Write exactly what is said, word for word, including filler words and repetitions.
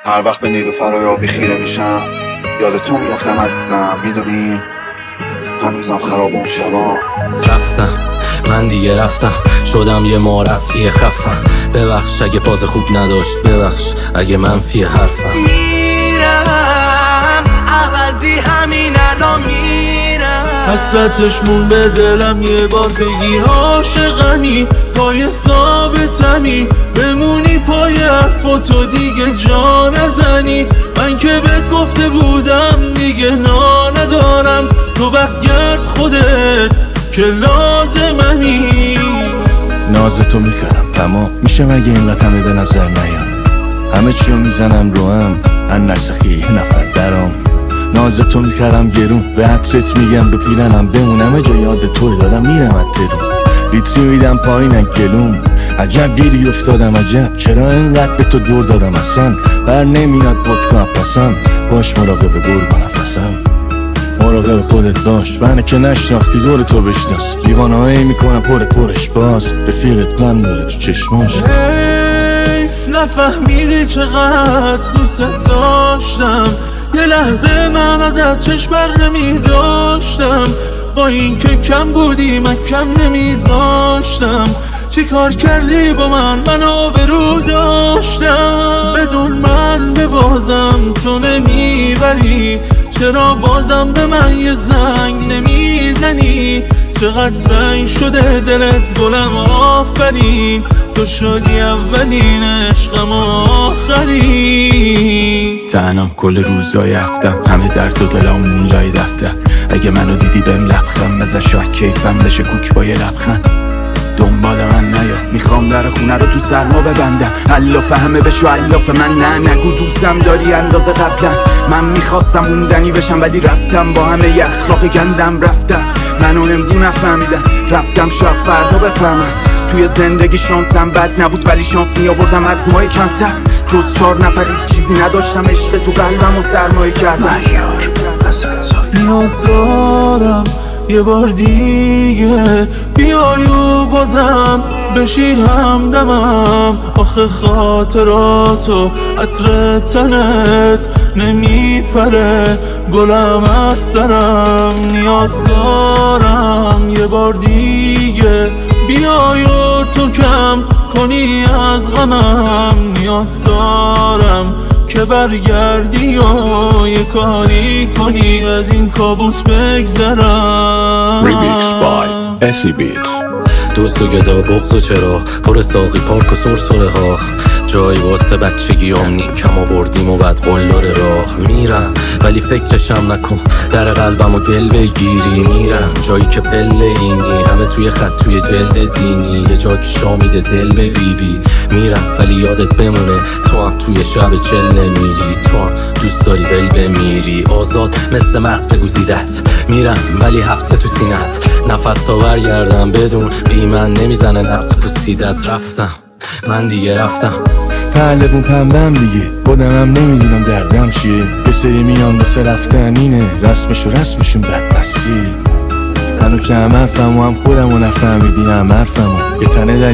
هر وقت به نیلوفرای آبی خیره میشم یاد تو میافتم عزیزم. میدونی هنوزم خراب اون شبا. رفتم من دیگه رفتم، شدم یه معرفی خفم. ببخش اگه فاز خوب نداشت، ببخش اگه منفی حرفم. میرم عوضی همین الان میرم، حسرتش مون به دلم یه بار بگی عاشقمی، پای ثابتمی بمونی پای حرفاتو دیگه جا نزنی. من که بهت گفته بودم دیگه نا ندارم، تو بختگرد خودت که لازممی. ناز تو میکردم تمام میشه مگه اینقدر همه به نظر نیام، همه چیو میزنم رو هم ان نسخی یه نفر درام. ناز تو میکردم گرون به عطرت میگم رو پیرنم بمونم جا یاد توی دارم میرم اترون. ویتری میدم پایینم گلوم، عجب گیری افتادم عجب چرا اینقدر به تو دور دادم اصلا. بر نمیاد ودکا پسم، باش مراقب گرگ و نفسم. مراقب خودت باش منه که نشناختی دور تو بشناس. دیوانه هایی میکنم پر پرش باز، رفیقت غم داره تو چشماش. حیف نفهمیدی چقدر دوست داشتم، یه لحظه من ازت چشم بر نمی داشتم. با این که کم بودی من کم نمیذاشتم. چی کار کردی با من من آبرو داشتم. بدون من به بازم تو نمیبری، چرا بازم به من یه زنگ نمیزنی. چقدر سنگ شده دلت گلم آفرین، تو شدی اولین عشقم آخرین. تنم کل روزای هفتم همه درد و دلامون لای دفتر. اگه منو دیدی بهم لبخند بزن شاید کیفم بشه کوک با یه لبخند. دنبال من نیا میخوام در خونه رو تو سرما ببندم. الاف همه بشو الاف من نه نگو دوستم داری اندازه قبلا. من میخواستم موندنی بشم ولی رفتم با همه ی اخلاق گندم. رفتم منو امدی نفهمیدم، رفتم شاید فردا بفهمم. توی زندگی شانسم بد نبود ولی شانس میآوردم از ماه کمتر. جز چار نفر چیزی نداشتم، عشق تو قلبم و سرمایه کردم. معیار حسن زاده. نیاز دارم یه بار دیگه بیای و بازم بشی همدمم. آخه خاطراتو عطر تنت نمیپره گلم از سرم. نیاز دارم یه بار دیگه بیای و تو کم کنی از غمم. نیاز دارم که برگردی و یه کاری کنی از این کابوس بگذرم. ریمیکس بای اسی بیت. دوست و گدا بغض و چراغ پر ساقی پارک و سرسره ها. جایی واسه بچگیام نیم کم آوردیم و بعد قلار راه. میرم ولی فکرشم نکن در قلبم و گل بگیری. میرم جایی که پله اینی همه توی خط توی جلد دینی. یه جا که شامیده دل به بی بی. میرم ولی یادت بمونه تو هم توی شب چل نمیری. تو هم دوست داری ول بمیری آزاد مثل مغز گوزیدت. میرم ولی حبس تو سینت، نفس تا برگردم بدون بی من نمیزنه نفس پوسیدت. رفتم من دیگه رفتم. پهلوون پنبم دیگه خودمم نمیدونم دردم چیه. یه سری میان واسه رفتن اینه رسمش و رسمشون بدبستی. هنو که هم حرفم و هم خودم و نفهمیدی هم حرفم و یه تنه